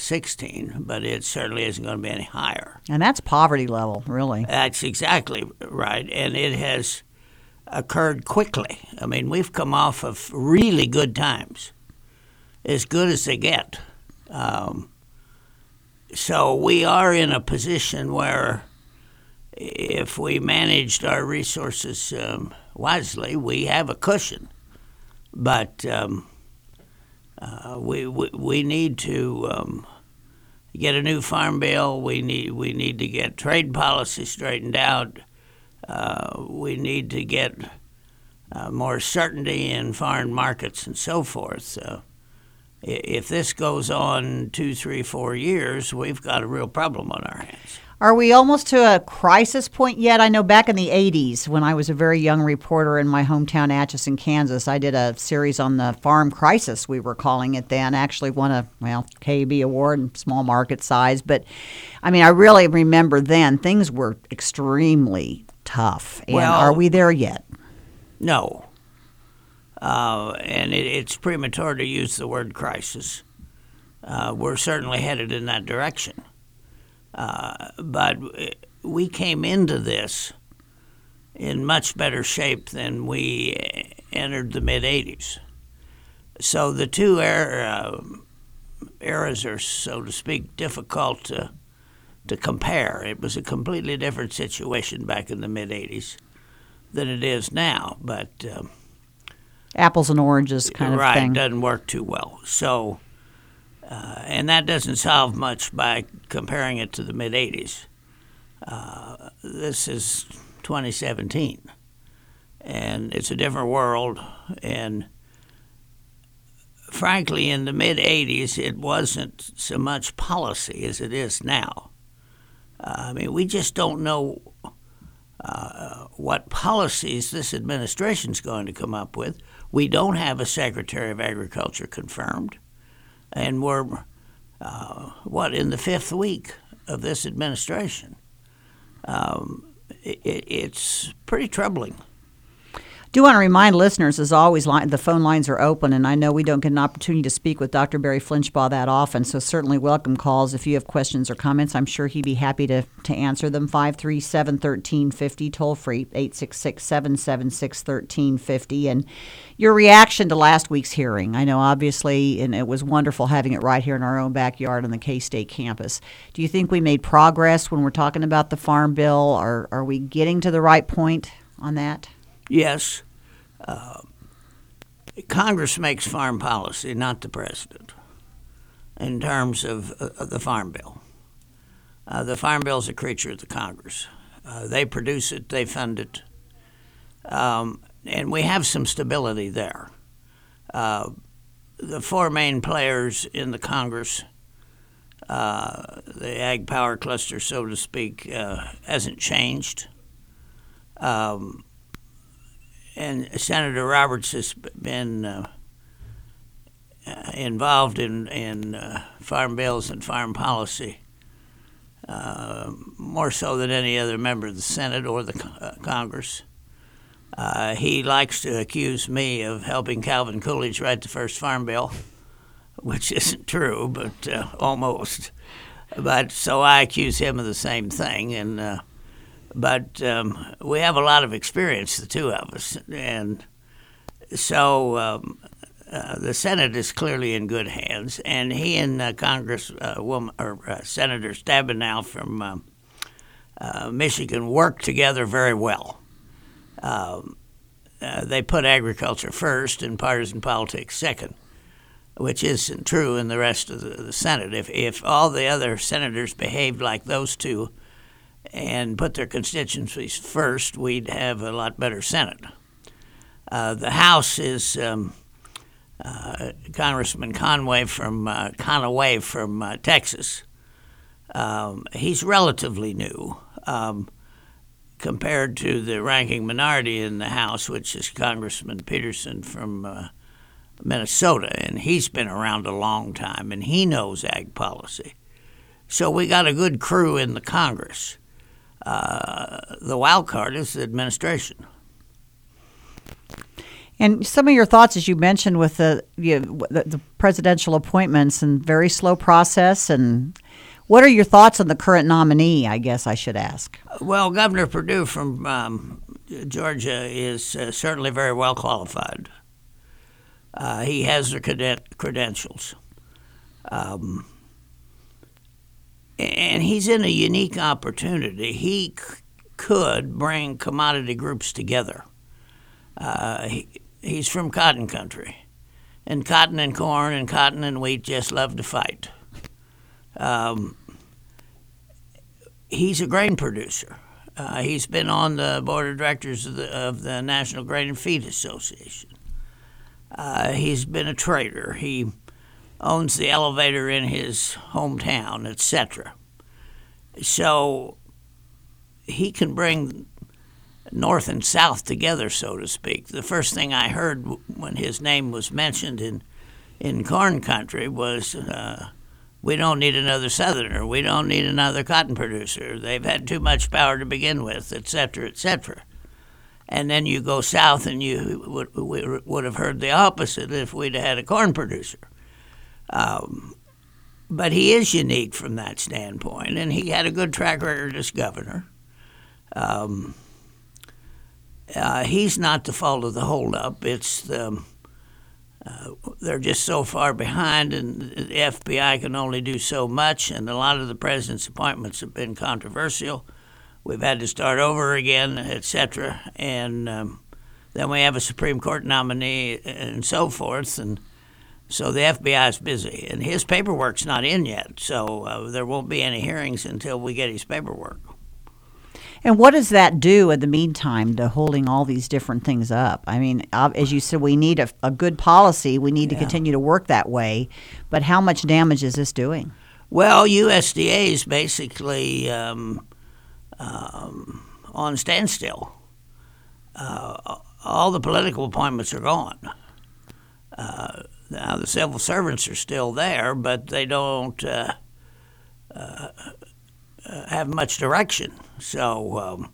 16, but it certainly isn't going to be any higher. And that's poverty level, really. That's exactly right, and it has occurred quickly. I mean, we've come off of really good times, as good as they get. So we are in a position where if we managed our resources wisely, we have a cushion. But we need to get a new farm bill. We need to get trade policy straightened out. We need to get more certainty in foreign markets and so forth. If this goes on 2, 3, 4 years, we've got a real problem on our hands. Are we almost to a crisis point yet? I know back in the 80s, when I was a very young reporter in my hometown, Atchison, Kansas, I did a series on the farm crisis, we were calling it then. Actually won a, KAB award in small market size. But, I mean, I really remember then things were extremely tough. And are we there yet? No. And it's premature to use the word crisis. We're certainly headed in that direction. But we came into this in much better shape than we entered the mid-'80s. So the two eras are, so to speak, difficult to compare. It was a completely different situation back in the mid-'80s than it is now. But apples and oranges kind of thing. Right, doesn't work too well. So, and that doesn't solve much by comparing it to the mid-'80s. This is 2017, and it's a different world. And frankly, in the mid-'80s, it wasn't so much policy as it is now. I mean, we just don't know what policies this administration's going to come up with. We don't have a Secretary of Agriculture confirmed, and we're, in the 5th week of this administration. It's pretty troubling. Do want to remind listeners, as always, the phone lines are open, and I know we don't get an opportunity to speak with Dr. Barry Flinchbaugh that often, so certainly welcome calls. If you have questions or comments, I'm sure he'd be happy to answer them. 537-1350, toll-free, 866-776-1350. And your reaction to last week's hearing, I know obviously, and it was wonderful having it right here in our own backyard on the K-State campus. Do you think we made progress when we're talking about the Farm Bill? Are we getting to the right point on that? Yes. Congress makes farm policy, not the president, in terms of the Farm Bill. The Farm Bill is a creature of the Congress. They produce it, they fund it, and we have some stability there. The four main players in the Congress, the ag power cluster, so to speak, hasn't changed. And Senator Roberts has been involved in farm bills and farm policy more so than any other member of the Senate or the Congress. He likes to accuse me of helping Calvin Coolidge write the first farm bill, which isn't true, but almost. But so I accuse him of the same thing, and. But we have a lot of experience, the two of us, and so the Senate is clearly in good hands. And he and Senator Stabenow from Michigan work together very well. They put agriculture first and partisan politics second, which isn't true in the rest of the Senate. If all the other senators behaved like those two and put their constituencies first, we'd have a lot better Senate. The House is Congressman Conway from Texas. He's relatively new compared to the ranking minority in the House, which is Congressman Peterson from Minnesota, and he's been around a long time, and he knows ag policy. So we got a good crew in the Congress. The wild card is the administration. And some of your thoughts, as you mentioned, with the presidential appointments and very slow process, and what are your thoughts on the current nominee, I guess I should ask? Well, Governor Perdue from Georgia is certainly very well qualified. He has the credentials. And he's in a unique opportunity. He could bring commodity groups together. He's from cotton country, and cotton and corn and cotton and wheat just love to fight. He's a grain producer. He's been on the board of directors of the National Grain and Feed Association. He's been a trader. He owns the elevator in his hometown, etc. So he can bring North and South together, so to speak. The first thing I heard when his name was mentioned in corn country was, we don't need another Southerner. We don't need another cotton producer. They've had too much power to begin with, et cetera, et cetera. And then you go south and you would have heard the opposite if we'd had a corn producer. But he is unique from that standpoint, and he had a good track record as governor. He's not the fault of the holdup. It's they're just so far behind, and the FBI can only do so much, and a lot of the president's appointments have been controversial. We've had to start over again, et cetera, and then we have a Supreme Court nominee and so forth, and so the FBI is busy, and his paperwork's not in yet, so there won't be any hearings until we get his paperwork. And what does that do in the meantime to holding all these different things up? I mean, as you said, we need a good policy. We need to continue to work that way. But how much damage is this doing? Well, USDA is basically on standstill. All the political appointments are gone. Now, the civil servants are still there, but they don't have much direction. So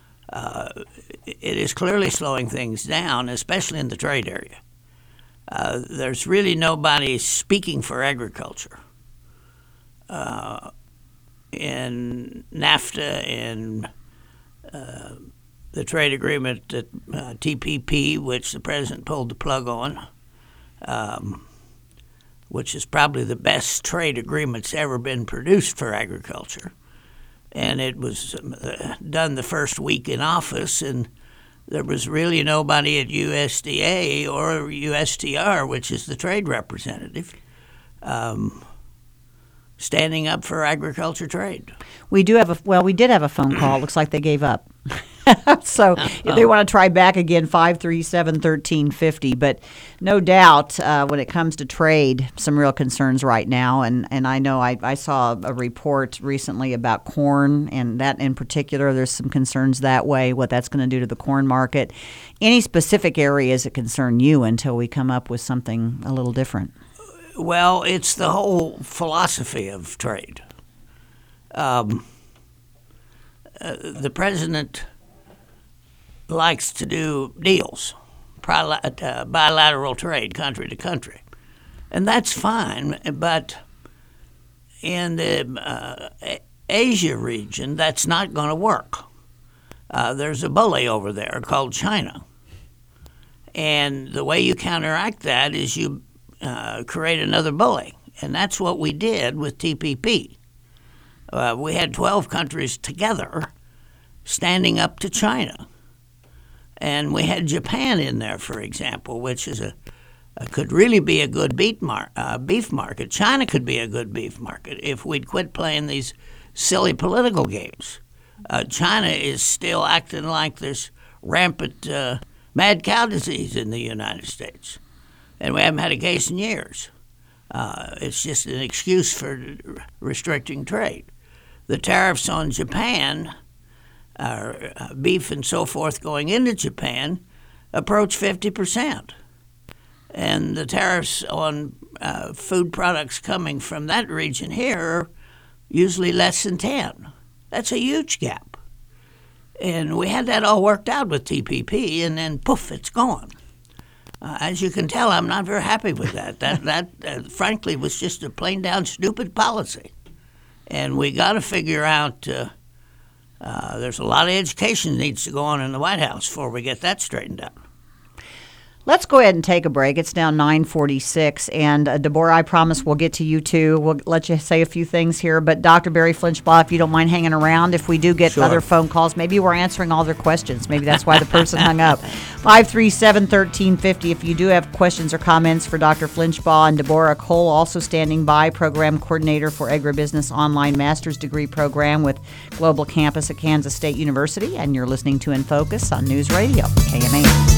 it is clearly slowing things down, especially in the trade area. There's really nobody speaking for agriculture. In NAFTA and the trade agreement that TPP, which the president pulled the plug on, which is probably the best trade agreement that's ever been produced for agriculture. And it was done the first week in office, and there was really nobody at USDA or USTR, which is the trade representative, standing up for agriculture trade. We did have a phone call. Looks like they gave up. So they want to try back again, 537-1350. But no doubt, when it comes to trade, some real concerns right now. And I know I saw a report recently about corn, and that in particular, there's some concerns that way, what that's going to do to the corn market. Any specific areas that concern you until we come up with something a little different? Well, it's the whole philosophy of trade. The president likes to do deals, bilateral trade, country to country. And that's fine, but in the Asia region, that's not going to work. There's a bully over there called China. And the way you counteract that is you create another bully. And that's what we did with TPP. We had 12 countries together standing up to China. And we had Japan in there, for example, which is could really be a good beef market. China could be a good beef market if we'd quit playing these silly political games. China is still acting like there's rampant mad cow disease in the United States, and we haven't had a case in years. It's just an excuse for restricting trade. The tariffs on Japan, beef and so forth going into Japan, approach 50%. And the tariffs on food products coming from that region here are usually less than 10. That's a huge gap. And we had that all worked out with TPP, and then poof, it's gone. As you can tell, I'm not very happy with that. That frankly, was just a plain down stupid policy. And we got to figure out there's a lot of education needs to go on in the White House before we get that straightened out. Let's go ahead and take a break. It's now 9:46, and Deborah, I promise we'll get to you too. We'll let you say a few things here, but Dr. Barry Flinchbaugh, if you don't mind hanging around, if we do get Sure. other phone calls, maybe we're answering all their questions. Maybe that's why the person hung up. 537-1350. If you do have questions or comments for Dr. Flinchbaugh, and Deborah Cole also standing by, program coordinator for Agribusiness Online Master's Degree Program with Global Campus at Kansas State University, and you're listening to In Focus on News Radio, KMAX.